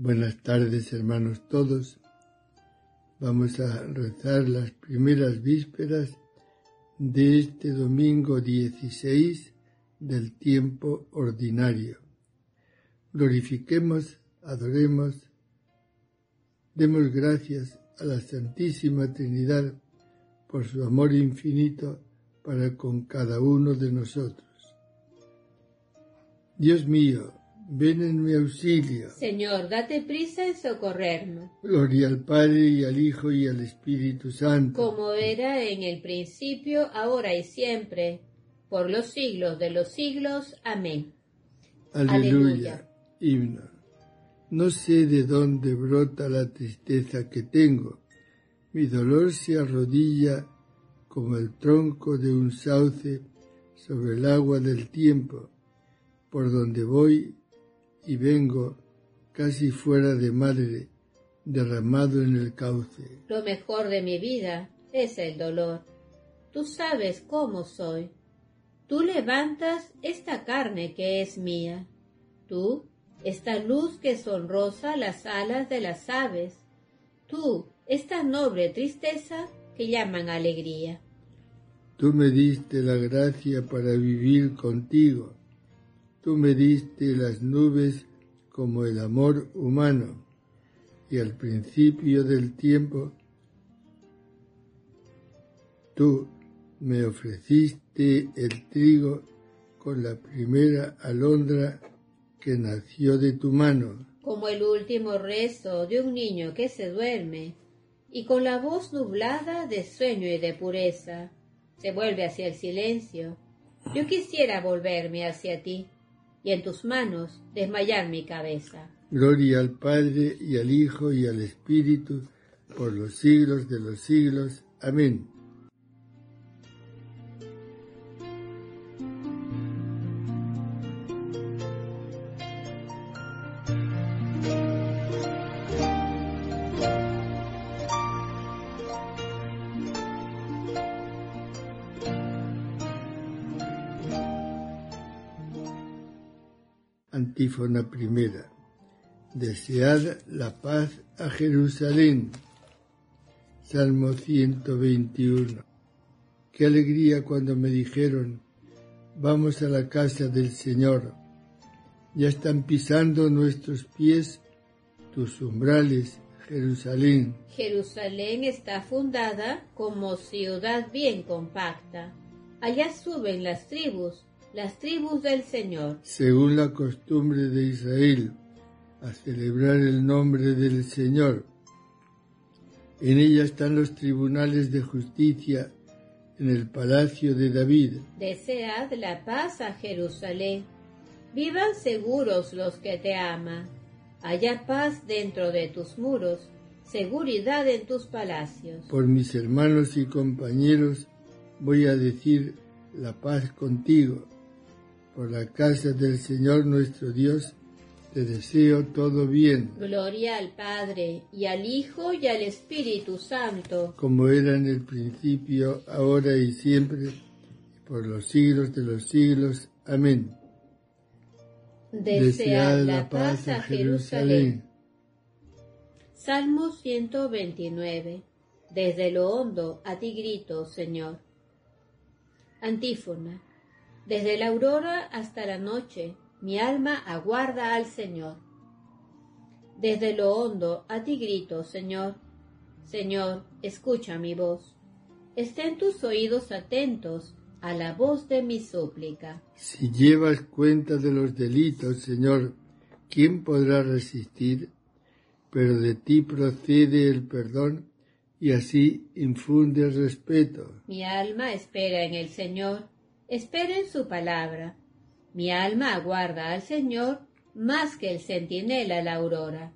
Buenas tardes, hermanos todos. Vamos a rezar las primeras vísperas de este domingo 16 del tiempo ordinario. Glorifiquemos, adoremos, demos gracias a la Santísima Trinidad por su amor infinito para con cada uno de nosotros. Dios mío, ven en mi auxilio. Señor, date prisa en socorrerme. Gloria al Padre, y al Hijo, y al Espíritu Santo. Como era en el principio, ahora y siempre, por los siglos de los siglos. Amén. Aleluya. Himno. No sé de dónde brota la tristeza que tengo. Mi dolor se arrodilla como el tronco de un sauce sobre el agua del tiempo, por donde voy y vengo casi fuera de madre, derramado en el cauce. Lo mejor de mi vida es el dolor. Tú sabes cómo soy. Tú levantas esta carne que es mía. Tú, esta luz que sonrosa las alas de las aves. Tú, esta noble tristeza que llaman alegría. Tú me diste la gracia para vivir contigo. Tú me diste las nubes como el amor humano, y al principio del tiempo tú me ofreciste el trigo con la primera alondra que nació de tu mano. Como el último rezo de un niño que se duerme, y con la voz nublada de sueño y de pureza, se vuelve hacia el silencio. Yo quisiera volverme hacia ti, y en tus manos desmayar mi cabeza. Gloria al Padre, y al Hijo, y al Espíritu, por los siglos de los siglos. Amén. Antífona primera. Desead la paz a Jerusalén. Salmo 121. Qué alegría cuando me dijeron, vamos a la casa del Señor. Ya están pisando nuestros pies tus umbrales, Jerusalén. Jerusalén está fundada como ciudad bien compacta. Allá suben las tribus del Señor. Según la costumbre de Israel, a celebrar el nombre del Señor. En ella están los tribunales de justicia en el palacio de David. Desead la paz a Jerusalén. Vivan seguros los que te aman. Haya paz dentro de tus muros, seguridad en tus palacios. Por mis hermanos y compañeros voy a decir la paz contigo. Por la casa del Señor nuestro Dios, te deseo todo bien. Gloria al Padre, y al Hijo, y al Espíritu Santo. Como era en el principio, ahora y siempre, por los siglos de los siglos. Amén. Desead la paz a Jerusalén. Salmo 129. Desde lo hondo a ti grito, Señor. Antífona. Desde la aurora hasta la noche, mi alma aguarda al Señor. Desde lo hondo a ti grito, Señor. Señor, escucha mi voz. Estén tus oídos atentos a la voz de mi súplica. Si llevas cuenta de los delitos, Señor, ¿quién podrá resistir? Pero de ti procede el perdón, y así infunde respeto. Mi alma espera en el Señor. Espera en su palabra. Mi alma aguarda al Señor más que el centinela la aurora.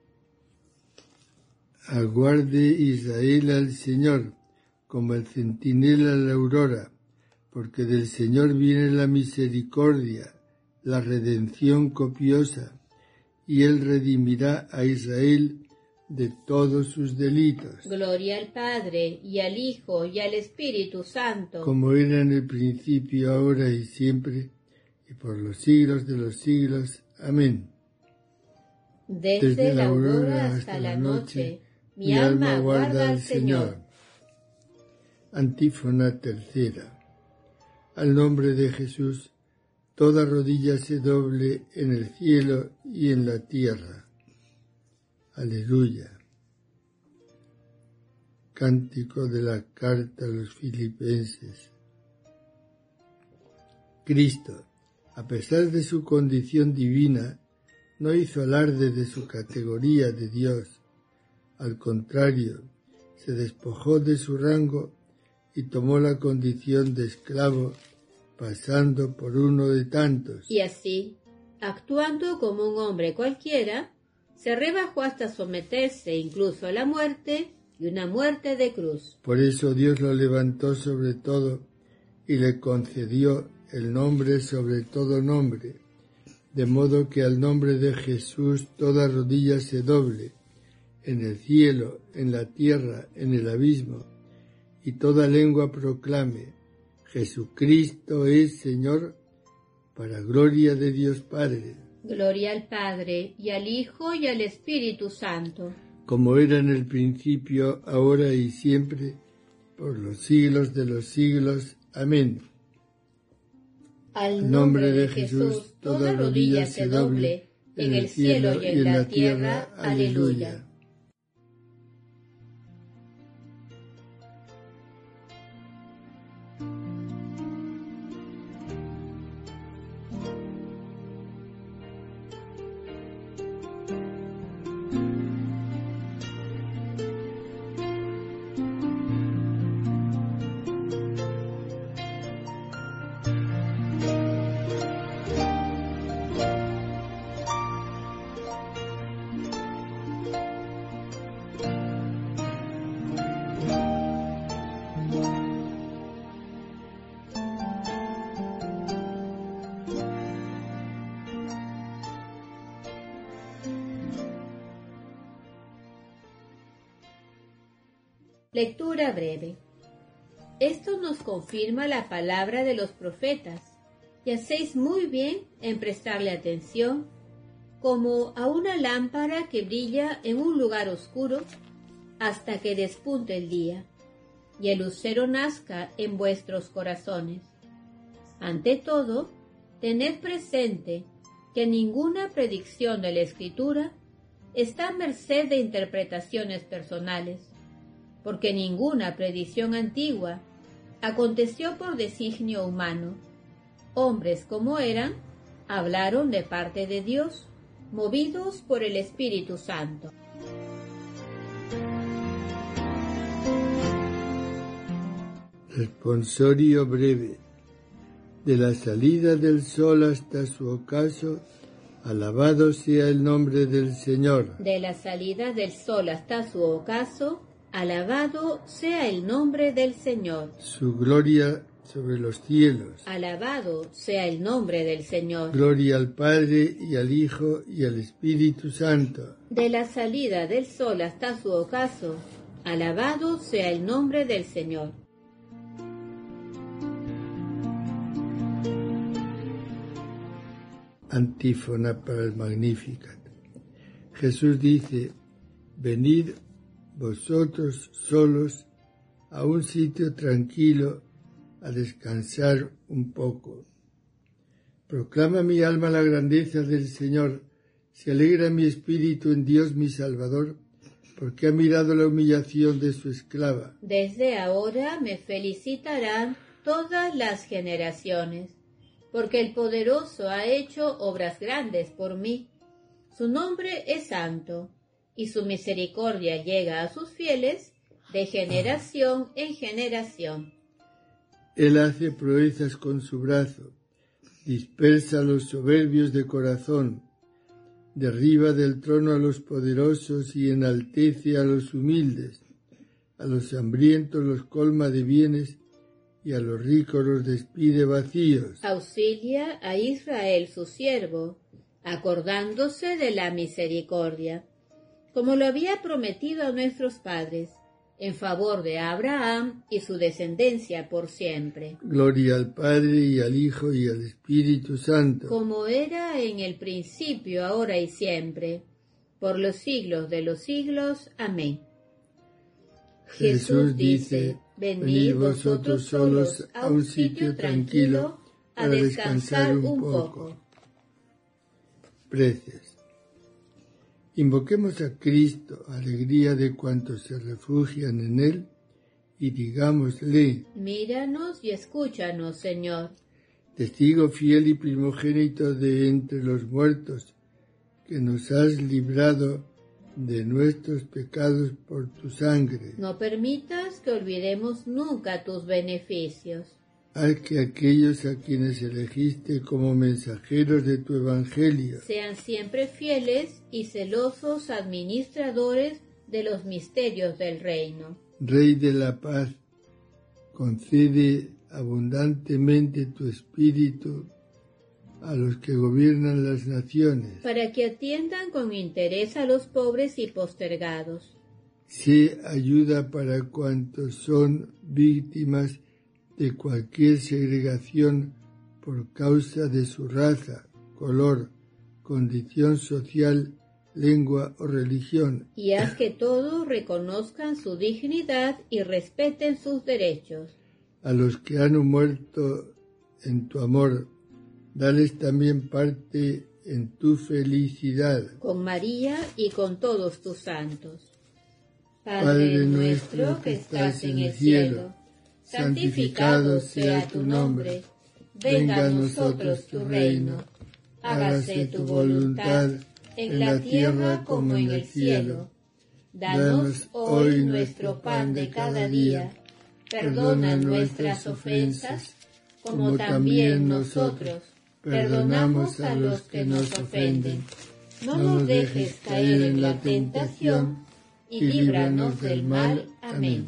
Aguarde Israel al Señor, como el centinela la aurora, porque del Señor viene la misericordia, la redención copiosa, y Él redimirá a Israel de todos sus delitos. Gloria al Padre, y al Hijo, y al Espíritu Santo. Como era en el principio, ahora y siempre, y por los siglos de los siglos. Amén. Desde la aurora hasta la noche, mi alma guarda al Señor. Antífona tercera. Al nombre de Jesús, toda rodilla se doble en el cielo y en la tierra. Aleluya. Cántico de la carta a los Filipenses. Cristo, a pesar de su condición divina, no hizo alarde de su categoría de Dios. Al contrario, se despojó de su rango y tomó la condición de esclavo, pasando por uno de tantos. Y así, actuando como un hombre cualquiera, se rebajó hasta someterse incluso a la muerte, y una muerte de cruz. Por eso Dios lo levantó sobre todo y le concedió el nombre sobre todo nombre, de modo que al nombre de Jesús toda rodilla se doble, en el cielo, en la tierra, en el abismo, y toda lengua proclame: Jesucristo es Señor, para gloria de Dios Padre. Gloria al Padre, y al Hijo, y al Espíritu Santo. Como era en el principio, ahora y siempre, por los siglos de los siglos. Amén. Al nombre de Jesús, toda rodilla se doble, en el cielo y en la tierra. Aleluya. Lectura breve. Esto nos confirma la palabra de los profetas, y hacéis muy bien en prestarle atención, como a una lámpara que brilla en un lugar oscuro hasta que despunte el día, y el lucero nazca en vuestros corazones. Ante todo, tened presente que ninguna predicción de la Escritura está a merced de interpretaciones personales, porque ninguna predicción antigua aconteció por designio humano. Hombres como eran, hablaron de parte de Dios, movidos por el Espíritu Santo. Responsorio breve. De la salida del sol hasta su ocaso, alabado sea el nombre del Señor. De la salida del sol hasta su ocaso, alabado sea el nombre del Señor. Su gloria sobre los cielos. Alabado sea el nombre del Señor. Gloria al Padre y al Hijo y al Espíritu Santo. De la salida del sol hasta su ocaso, alabado sea el nombre del Señor. Antífona para el Magnificat. Jesús dice: venid vosotros solos a un sitio tranquilo a descansar un poco. Proclama mi alma la grandeza del Señor, se alegra mi espíritu en Dios mi Salvador, porque ha mirado la humillación de su esclava. Desde ahora me felicitarán todas las generaciones, porque el Poderoso ha hecho obras grandes por mí. Su nombre es santo, y su misericordia llega a sus fieles de generación en generación. Él hace proezas con su brazo, dispersa a los soberbios de corazón, derriba del trono a los poderosos y enaltece a los humildes. A los hambrientos los colma de bienes y a los ricos los despide vacíos. Auxilia a Israel su siervo, acordándose de la misericordia, como lo había prometido a nuestros padres, en favor de Abraham y su descendencia por siempre. Gloria al Padre y al Hijo y al Espíritu Santo. Como era en el principio, ahora y siempre, por los siglos de los siglos. Amén. Jesús dice, venid vosotros solos a un sitio tranquilo a descansar un poco. Preces. Invoquemos a Cristo, alegría de cuantos se refugian en Él, y digámosle, míranos y escúchanos, Señor. Testigo fiel y primogénito de entre los muertos, que nos has librado de nuestros pecados por tu sangre. No permitas que olvidemos nunca tus beneficios. Haz que aquellos a quienes elegiste como mensajeros de tu evangelio sean siempre fieles y celosos administradores de los misterios del reino. Rey de la paz, concede abundantemente tu espíritu a los que gobiernan las naciones, para que atiendan con interés a los pobres y postergados. Sé ayuda para cuantos son víctimas de cualquier segregación por causa de su raza, color, condición social, lengua o religión. Y haz que todos reconozcan su dignidad y respeten sus derechos. A los que han muerto en tu amor, dales también parte en tu felicidad. Con María y con todos tus santos. Padre nuestro que estás en el cielo, santificado sea tu nombre. Venga a nosotros tu reino. Hágase tu voluntad en la tierra como en el cielo. Danos hoy nuestro pan de cada día. Perdona nuestras ofensas, como también nosotros perdonamos a los que nos ofenden. No nos dejes caer en la tentación y líbranos del mal. Amén.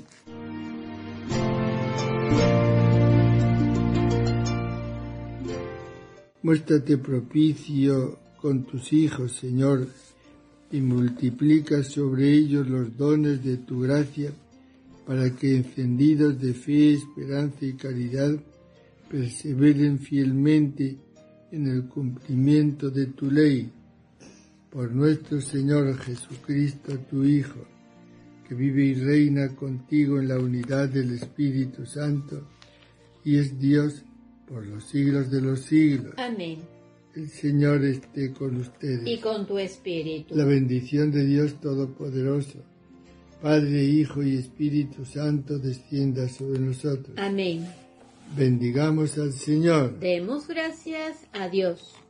Muéstrate propicio con tus hijos, Señor, y multiplica sobre ellos los dones de tu gracia, para que, encendidos de fe, esperanza y caridad, perseveren fielmente en el cumplimiento de tu ley. Por nuestro Señor Jesucristo, tu Hijo, que vive y reina contigo en la unidad del Espíritu Santo, y es Dios por los siglos de los siglos. Amén. El Señor esté con ustedes. Y con tu espíritu. La bendición de Dios Todopoderoso, Padre, Hijo y Espíritu Santo, descienda sobre nosotros. Amén. Bendigamos al Señor. Demos gracias a Dios.